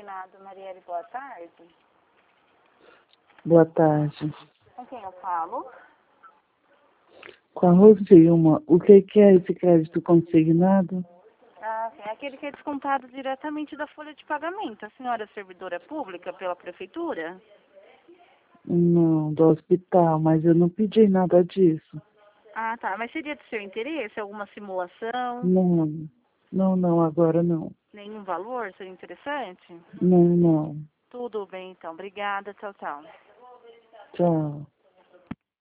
consignado. Marielle, boa tarde. Boa tarde. Com quem eu falo? Com a Rosilma, o que é esse crédito consignado? Ah, sim, aquele que é descontado diretamente da folha de pagamento. A senhora é servidora pública pela prefeitura? Não, do hospital, mas eu não pedi nada disso. Ah, tá. Mas seria de seu interesse alguma simulação? Não, agora não. Nenhum valor? Seria interessante? Não. Tudo bem, então. Obrigada. Tchau, tchau. Tchau.